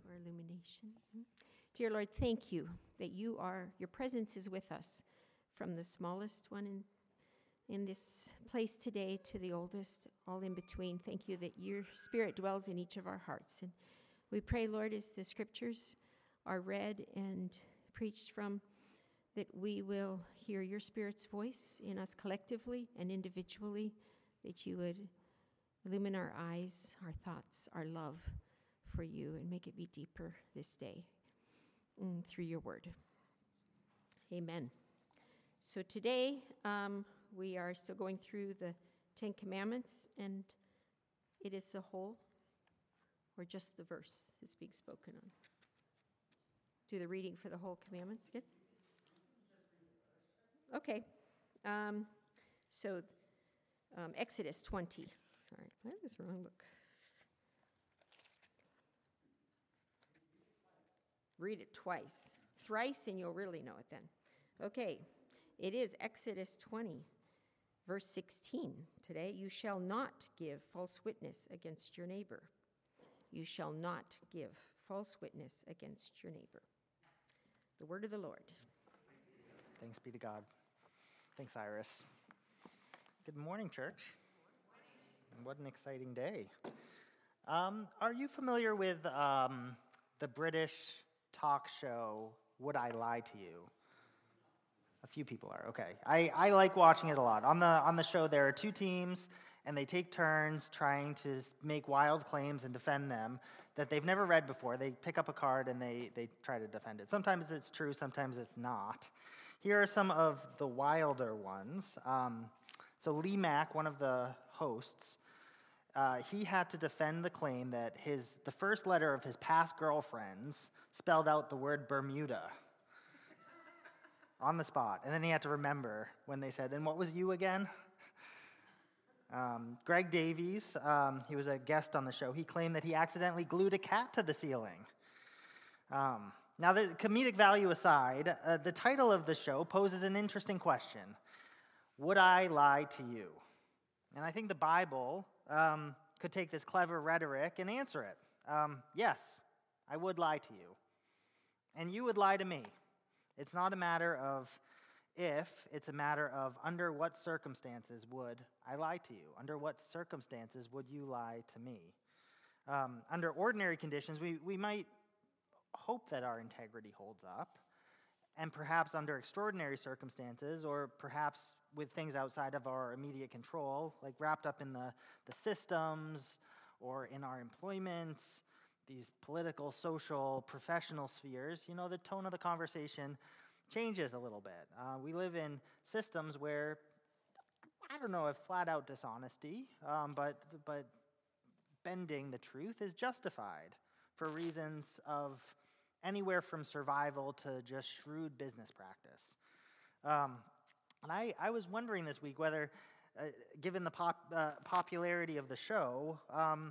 for illumination. Dear Lord, thank you that your presence is with us from the smallest one in this place today to the oldest, all in between. Thank you that your Spirit dwells in each of our hearts. And we pray, Lord, as the scriptures are read and preached from, that we will hear your Spirit's voice in us collectively and individually, that you would illumine our eyes, our thoughts, our love for you, and make it be deeper this day through your word. Amen. So today we are still going through the Ten Commandments, and it is the whole or just the verse that's being spoken on. Do the reading for the whole commandments. Good? Okay. Exodus 20. All right, that is the wrong book. Read it twice. Thrice, and you'll really know it then. Okay. It is Exodus 20, verse 16 today. You shall not give false witness against your neighbor. You shall not give false witness against your neighbor. The word of the Lord. Thanks be to God. Thanks, Iris. Good morning, church. And what an exciting day. Are you familiar with the British talk show, Would I Lie to You? A few people are, okay. I like watching it a lot. On the show, there are two teams, and they take turns trying to make wild claims and defend them that they've never read before. They pick up a card, and they try to defend it. Sometimes it's true, sometimes it's not. Here are some of the wilder ones. So Lee Mack, one of the hosts, he had to defend the claim that the first letter of his past girlfriends spelled out the word Bermuda on the spot. And then he had to remember when they said, and what was you again? Greg Davies, he was a guest on the show. He claimed that he accidentally glued a cat to the ceiling. Now, the comedic value aside, the title of the show poses an interesting question. Would I lie to you? And I think the Bible could take this clever rhetoric and answer it. Yes, I would lie to you. And you would lie to me. It's not a matter of if, it's a matter of under what circumstances would I lie to you? Under what circumstances would you lie to me? Under ordinary conditions, we might hope that our integrity holds up, and perhaps under extraordinary circumstances, or perhaps with things outside of our immediate control, like wrapped up in the systems or in our employment, these political, social, professional spheres, the tone of the conversation changes a little bit. We live in systems where, I don't know if flat-out dishonesty, but bending the truth is justified for reasons of anywhere from survival to just shrewd business practice. And I was wondering this week whether, given the popularity of the show,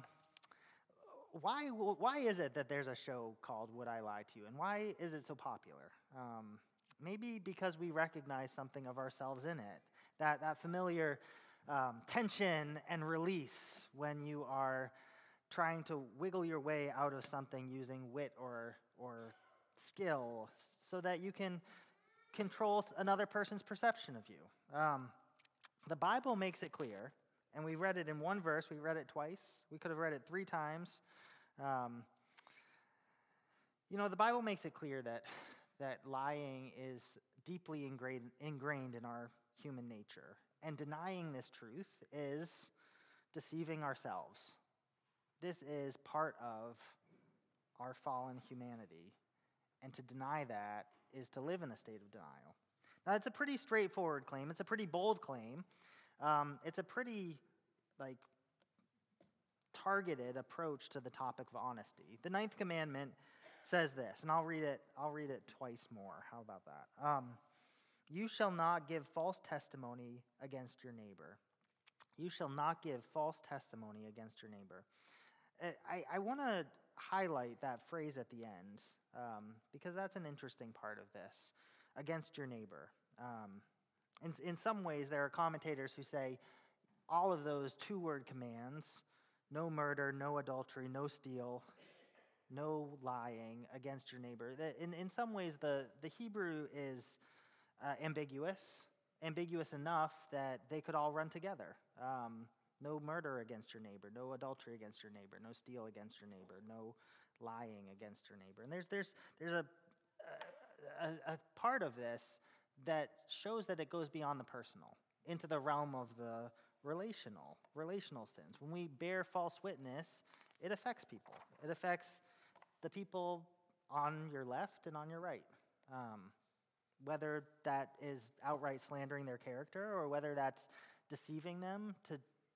why is it that there's a show called Would I Lie to You? And why is it so popular? Maybe because we recognize something of ourselves in it. That familiar tension and release when you are trying to wiggle your way out of something using wit or skill so that you can control another person's perception of you. The Bible makes it clear, and we read it in one verse, we read it twice, we could have read it 3 times. The Bible makes it clear that lying is deeply ingrained in our human nature, and denying this truth is deceiving ourselves. This is part of our fallen humanity, and to deny that is to live in a state of denial. Now, it's a pretty straightforward claim. It's a pretty bold claim. It's a pretty, targeted approach to the topic of honesty. The 9th commandment says this, and I'll read it twice more. How about that? You shall not give false testimony against your neighbor. You shall not give false testimony against your neighbor. I want to highlight that phrase at the end because that's an interesting part of this, against your neighbor. In some ways, there are commentators who say all of those 2-word commands, no murder, no adultery, no steal, no lying against your neighbor. In some ways, the Hebrew is ambiguous enough that they could all run together. No murder against your neighbor, no adultery against your neighbor, no steal against your neighbor, no lying against your neighbor. And there's a part of this that shows that it goes beyond the personal into the realm of the relational sins. When we bear false witness, it affects people. It affects the people on your left and on your right. Whether that is outright slandering their character or whether that's deceiving them to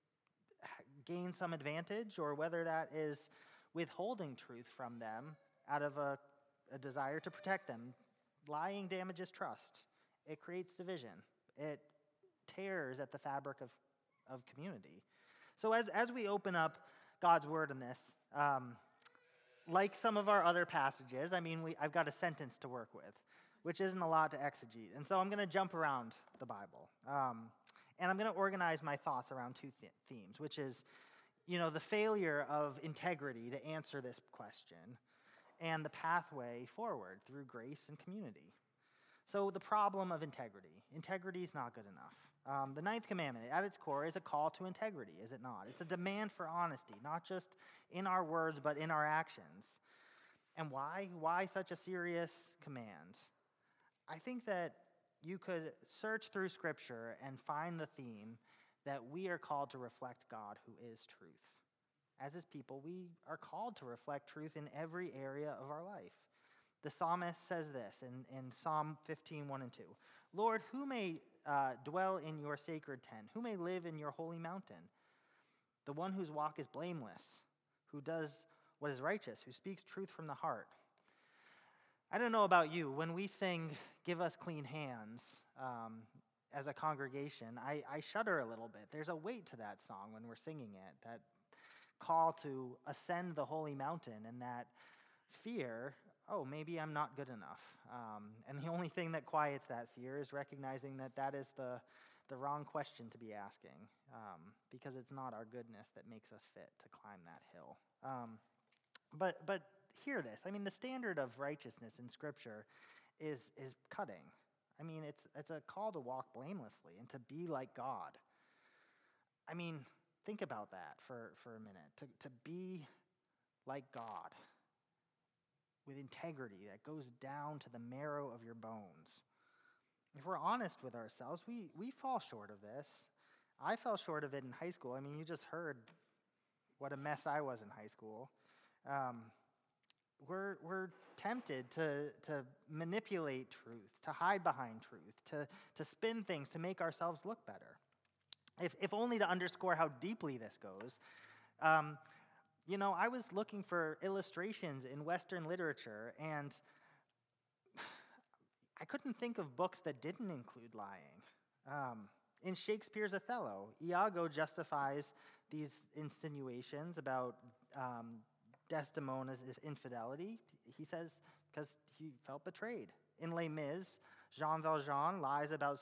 gain some advantage, or whether that is withholding truth from them out of a desire to protect them. Lying damages trust. It creates division. It tears at the fabric of community. So as we open up God's word in this, like some of our other passages, I've got a sentence to work with, which isn't a lot to exegete. And so I'm going to jump around the Bible. And I'm going to organize my thoughts around two themes, which is, the failure of integrity to answer this question and the pathway forward through grace and community. So the problem of integrity. Integrity is not good enough. The ninth commandment, at its core, is a call to integrity, is it not? It's a demand for honesty, not just in our words, but in our actions. And why? Why such a serious command? I think that you could search through Scripture and find the theme that we are called to reflect God, who is truth. As His people, we are called to reflect truth in every area of our life. The psalmist says this in Psalm 15, 1 and 2. Lord, who may dwell in your sacred tent? Who may live in your holy mountain? The one whose walk is blameless, who does what is righteous, who speaks truth from the heart. I don't know about you, when we sing, Give Us Clean Hands, as a congregation, I shudder a little bit. There's a weight to that song when we're singing it, that call to ascend the holy mountain, and that fear, maybe I'm not good enough. And the only thing that quiets that fear is recognizing that is the wrong question to be asking, because it's not our goodness that makes us fit to climb that hill. But hear this. The standard of righteousness in Scripture is cutting. It's a call to walk blamelessly and to be like God. Think about that for a minute. To be like God with integrity that goes down to the marrow of your bones. If we're honest with ourselves, we fall short of this. I fell short of it in high school. You just heard what a mess I was in high school. We're tempted to manipulate truth, to hide behind truth, to spin things to make ourselves look better. If only to underscore how deeply this goes. I was looking for illustrations in Western literature, and I couldn't think of books that didn't include lying. In Shakespeare's Othello, Iago justifies these insinuations about Desdemona's infidelity. He says because he felt betrayed. In Les Mis, Jean Valjean lies about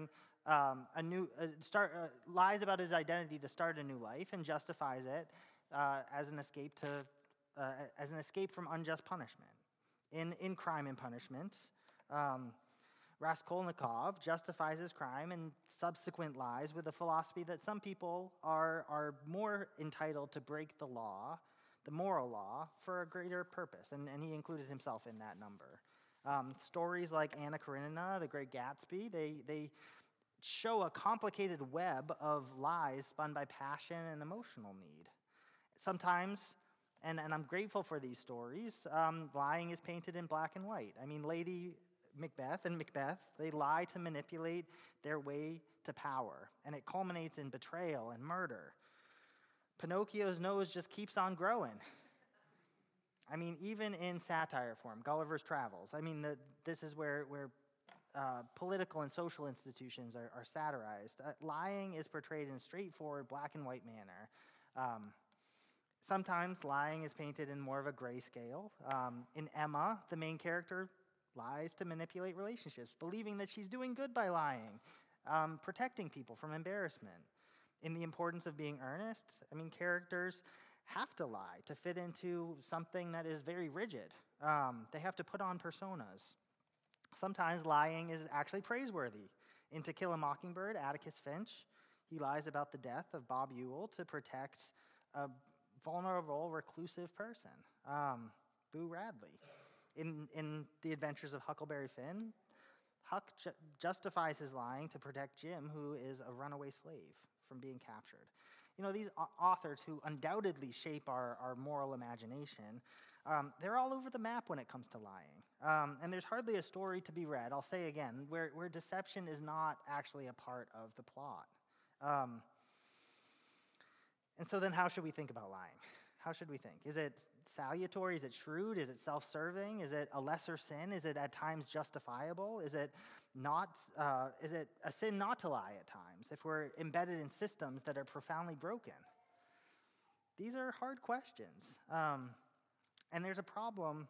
lies about his identity to start a new life and justifies it as an escape from unjust punishment. In Crime and Punishment, Raskolnikov justifies his crime and subsequent lies with the philosophy that some people are more entitled to break the law, the moral law, for a greater purpose, and he included himself in that number. Stories like Anna Karenina, The Great Gatsby, they show a complicated web of lies spun by passion and emotional need. Sometimes, and I'm grateful for these stories, lying is painted in black and white. Lady Macbeth and Macbeth, they lie to manipulate their way to power, and it culminates in betrayal and murder. Pinocchio's nose just keeps on growing. Even in satire form, Gulliver's Travels. This is where political and social institutions are satirized. Lying is portrayed in a straightforward black and white manner. Sometimes lying is painted in more of a grayscale. In Emma, the main character lies to manipulate relationships, believing that she's doing good by lying, protecting people from embarrassment. In The Importance of Being Earnest, characters have to lie to fit into something that is very rigid. They have to put on personas. Sometimes lying is actually praiseworthy. In To Kill a Mockingbird, Atticus Finch, he lies about the death of Bob Ewell to protect a vulnerable, reclusive person, Boo Radley. In The Adventures of Huckleberry Finn, Huck justifies his lying to protect Jim, who is a runaway slave, from being captured. These authors who undoubtedly shape our moral imagination, they're all over the map when it comes to lying. And there's hardly a story to be read, I'll say again, where deception is not actually a part of the plot. And so then how should we think about lying? How should we think? Is it salutary? Is it shrewd? Is it self-serving? Is it a lesser sin? Is it at times justifiable? Is it a sin not to lie at times if we're embedded in systems that are profoundly broken? These are hard questions. And there's a problem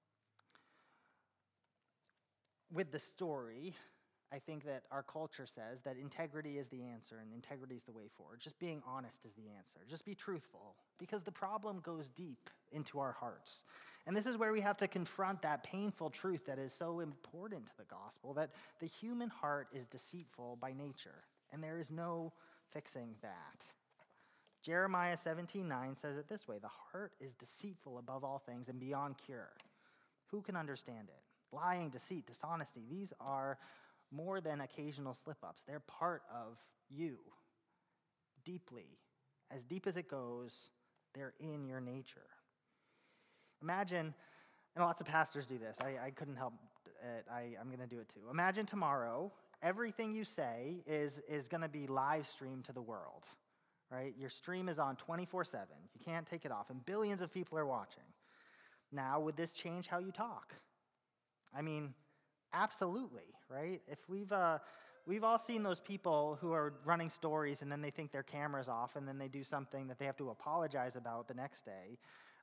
with the story. I think that our culture says that integrity is the answer and integrity is the way forward. Just being honest is the answer. Just be truthful, because the problem goes deep into our hearts. And this is where we have to confront that painful truth that is so important to the gospel, that the human heart is deceitful by nature, and there is no fixing that. Jeremiah 17:9 says it this way: the heart is deceitful above all things and beyond cure. Who can understand it? Lying, deceit, dishonesty, these are more than occasional slip-ups. They're part of you, deeply. As deep as it goes, they're in your nature. Imagine, and lots of pastors do this. I couldn't help it. I'm going to do it too. Imagine tomorrow, everything you say is going to be live streamed to the world, right? Your stream is on 24/7. You can't take it off, and billions of people are watching. Now, would this change how you talk? I mean, absolutely, right? If we've all seen those people who are running stories and then they think their camera's off and then they do something that they have to apologize about the next day.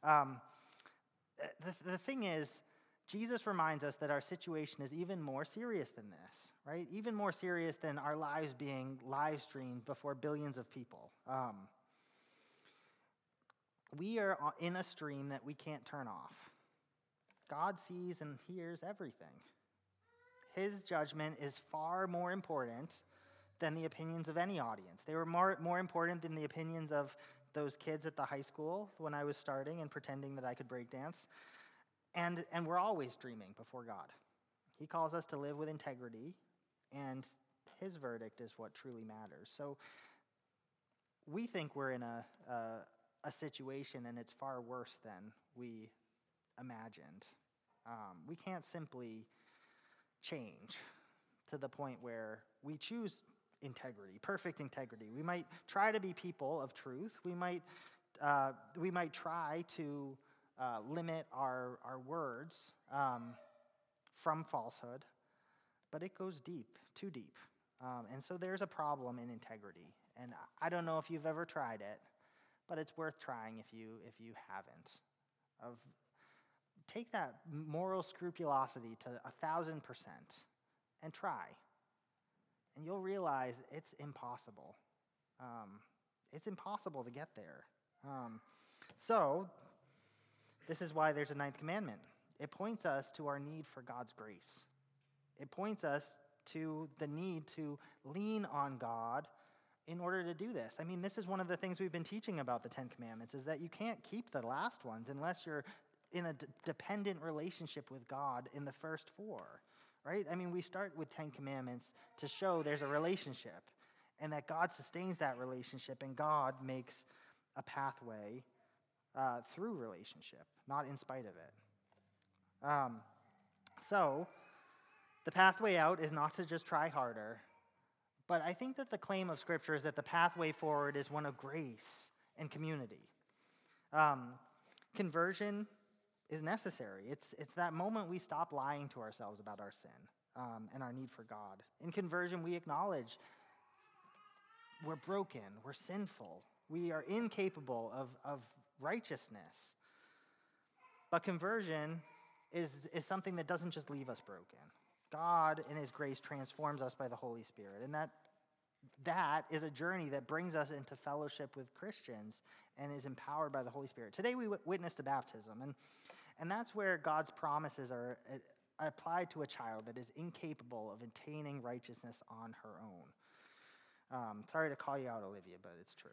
The thing is, Jesus reminds us that our situation is even more serious than this, right? Even more serious than our lives being live streamed before billions of people. We are in a stream that we can't turn off. God sees and hears everything. His judgment is far more important than the opinions of any audience. They were more important than the opinions of those kids at the high school when I was starting and pretending that I could break dance. And we're always dreaming before God. He calls us to live with integrity, and his verdict is what truly matters. So we think we're in a situation, and it's far worse than we imagined. We can't simply change to the point where we choose integrity, perfect integrity. We might try to be people of truth. We might try to limit our words from falsehood, but it goes deep, too deep. And so there's a problem in integrity. And I don't know if you've ever tried it, but it's worth trying if you haven't. Take that moral scrupulosity to 1,000% and try. And you'll realize it's impossible. It's impossible to get there. So this is why there's a ninth commandment. It points us to our need for God's grace. It points us to the need to lean on God in order to do this. I mean, this is one of the things we've been teaching about the Ten Commandments, is that you can't keep the last ones unless you're in a dependent relationship with God in the first four, right? I mean, we start with 10 commandments to show there's a relationship and that God sustains that relationship, and God makes a pathway through relationship, not in spite of it. So the pathway out is not to just try harder, but I think that the claim of Scripture is that the pathway forward is one of grace and community. Conversion is necessary. It's that moment we stop lying to ourselves about our sin and our need for God. In conversion, we acknowledge we're broken, we're sinful, we are incapable of righteousness. But conversion is something that doesn't just leave us broken. God, in his grace, transforms us by the Holy Spirit, and that that is a journey that brings us into fellowship with Christians and is empowered by the Holy Spirit. Today we witnessed a baptism, and that's where God's promises are applied to a child that is incapable of attaining righteousness on her own. Sorry to call you out, Olivia, but it's true.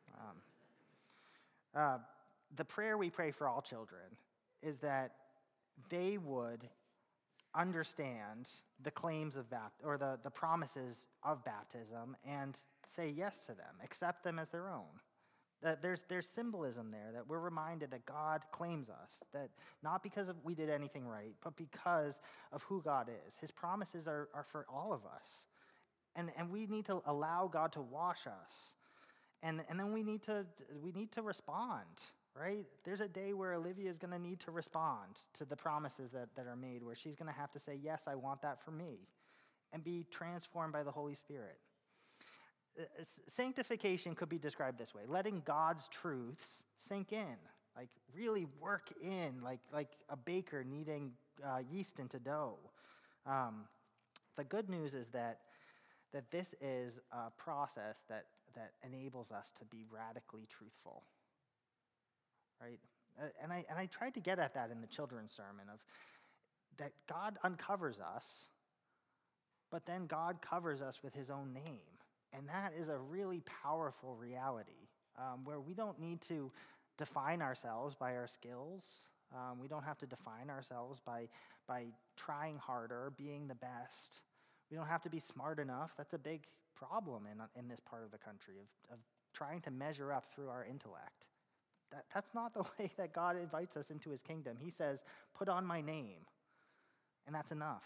The prayer we pray for all children is that they would understand the claims of or the promises of baptism and say yes to them, accept them as their own. That there's symbolism there, that we're reminded that God claims us, that not because we did anything right, but because of who God is. His promises are for all of us. And we need to allow God to wash us. And then we need to respond, right? There's a day where Olivia is going to need to respond to the promises that are made, where she's going to have to say, yes, I want that for me, and be transformed by the Holy Spirit. Sanctification could be described this way: letting God's truths sink in, like really work in, like a baker kneading yeast into dough. The good news is that this is a process that enables us to be radically truthful, right? And I tried to get at that in the children's sermon, of that God uncovers us, but then God covers us with his own name. And that is a really powerful reality, where we don't need to define ourselves by our skills. We don't have to define ourselves by trying harder, being the best. We don't have to be smart enough. That's a big problem in this part of the country, of trying to measure up through our intellect. That's not the way that God invites us into his kingdom. He says, put on my name, and that's enough.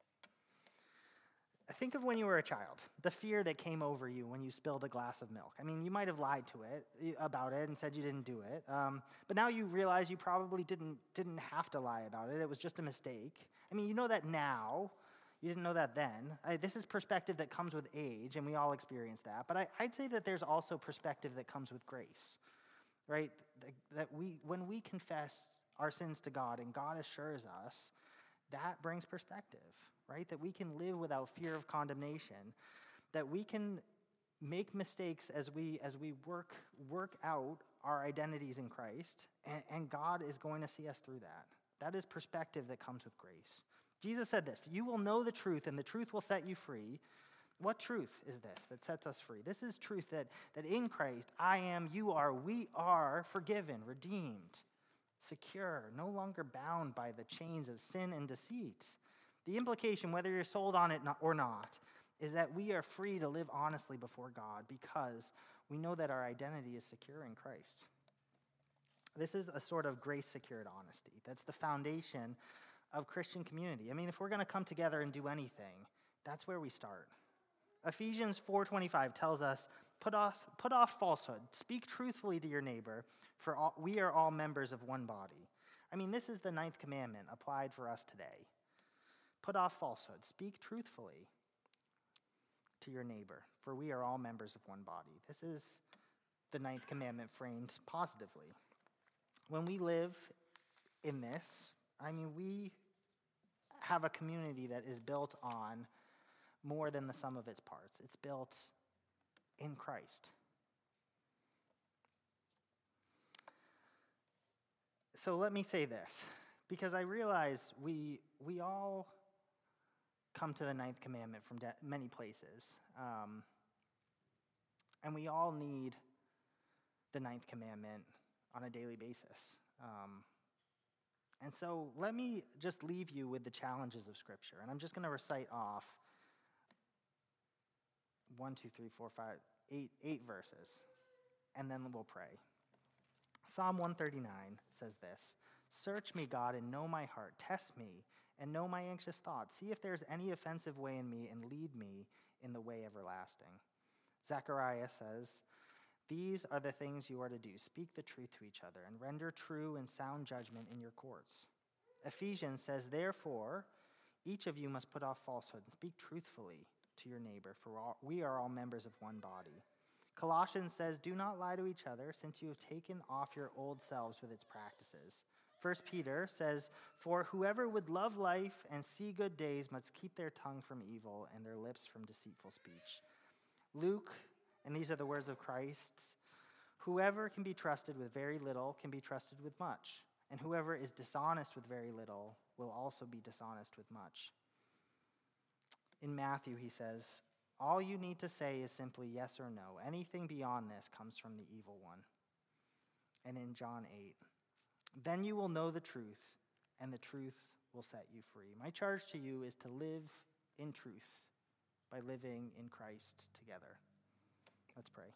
Think of when you were a child, the fear that came over you when you spilled a glass of milk. I mean, you might have lied to it about it and said you didn't do it, but now you realize you probably didn't have to lie about it. It was just a mistake. I mean, you know that now. You didn't know that then. This is perspective that comes with age, and we all experience that. But I'd say that there's also perspective that comes with grace, right? That when we confess our sins to God and God assures us, that brings perspective, right? That we can live without fear of condemnation, that we can make mistakes as we work out our identities in Christ, and God is going to see us through that. That is perspective that comes with grace. Jesus said this: you will know the truth, and the truth will set you free. What truth is this that sets us free? This is truth that in Christ, I am, you are, we are forgiven, redeemed, secure, no longer bound by the chains of sin and deceit. The implication, whether you're sold on it or not, is that we are free to live honestly before God because we know that our identity is secure in Christ. This is a sort of grace-secured honesty. That's the foundation of Christian community. I mean, if we're going to come together and do anything, that's where we start. Ephesians 4:25 tells us, put off falsehood, speak truthfully to your neighbor, for we are all members of one body. I mean, this is the 9th commandment applied for us today. Put off falsehood, speak truthfully to your neighbor, for we are all members of one body. This is the 9th commandment framed positively. When we live in this, I mean, we have a community that is built on more than the sum of its parts. It's built in Christ. So let me say this, because I realize we all come to the 9th commandment from many places, and we all need the 9th commandment on a daily basis. And so let me just leave you with the challenges of Scripture. And I'm just going to recite off 8 verses, and then we'll pray. Psalm 139 says this: search me, God, and know my heart. Test me and know my anxious thoughts. See if there's any offensive way in me, and lead me in the way everlasting. Zechariah says, these are the things you are to do. Speak the truth to each other, and render true and sound judgment in your courts. Ephesians says, therefore, each of you must put off falsehood and speak truthfully to your neighbor, for we are all members of one body. Colossians says, do not lie to each other, since you have taken off your old selves with its practices. 1 Peter says, for whoever would love life and see good days must keep their tongue from evil and their lips from deceitful speech. Luke, and these are the words of Christ, whoever can be trusted with very little can be trusted with much, and whoever is dishonest with very little will also be dishonest with much. In Matthew, he says, all you need to say is simply yes or no. Anything beyond this comes from the evil one. And in John 8, then you will know the truth, and the truth will set you free. My charge to you is to live in truth by living in Christ together. Let's pray.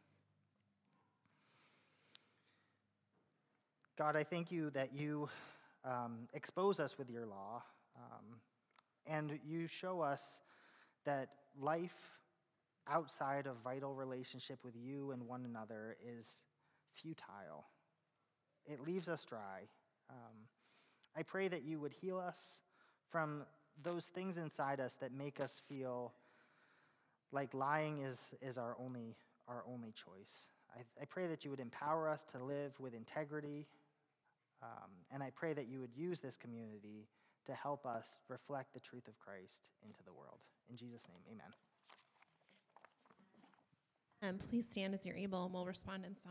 God, I thank you that you expose us with your law, and you show us that life outside of vital relationship with you and one another is futile. It leaves us dry. I pray that you would heal us from those things inside us that make us feel like lying is our only choice. I pray that you would empower us to live with integrity, and I pray that you would use this community to help us reflect the truth of Christ into the world. In Jesus' name, amen. Please stand as you're able, and we'll respond in song.